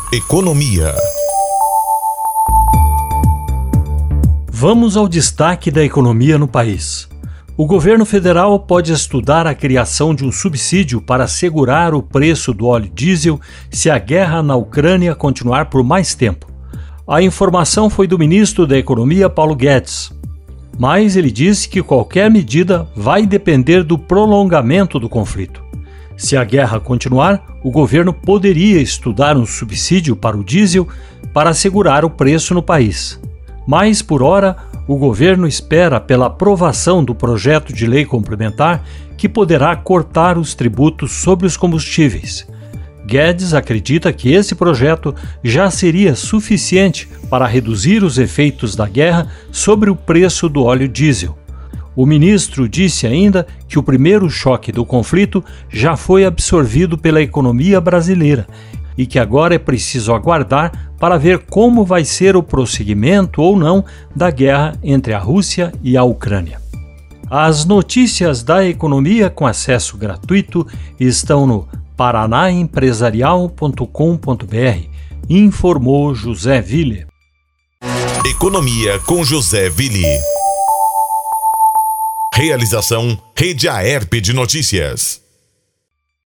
Economia. Vamos ao destaque da economia no país. O governo federal pode estudar a criação de um subsídio para segurar o preço do óleo diesel se a guerra na Ucrânia continuar por mais tempo. A informação foi do ministro da Economia, Paulo Guedes. Mas ele disse que qualquer medida vai depender do prolongamento do conflito. Se a guerra continuar, o governo poderia estudar um subsídio para o diesel para segurar o preço no país. Mas, por hora, o governo espera pela aprovação do projeto de lei complementar que poderá cortar os tributos sobre os combustíveis. Guedes acredita que esse projeto já seria suficiente para reduzir os efeitos da guerra sobre o preço do óleo diesel. O ministro disse ainda que o primeiro choque do conflito já foi absorvido pela economia brasileira e que agora é preciso aguardar para ver como vai ser o prosseguimento ou não da guerra entre a Rússia e a Ucrânia. As notícias da economia com acesso gratuito estão no paranaempresarial.com.br, informou José Ville. Economia com José Ville. Realização Rede Aerp de Notícias.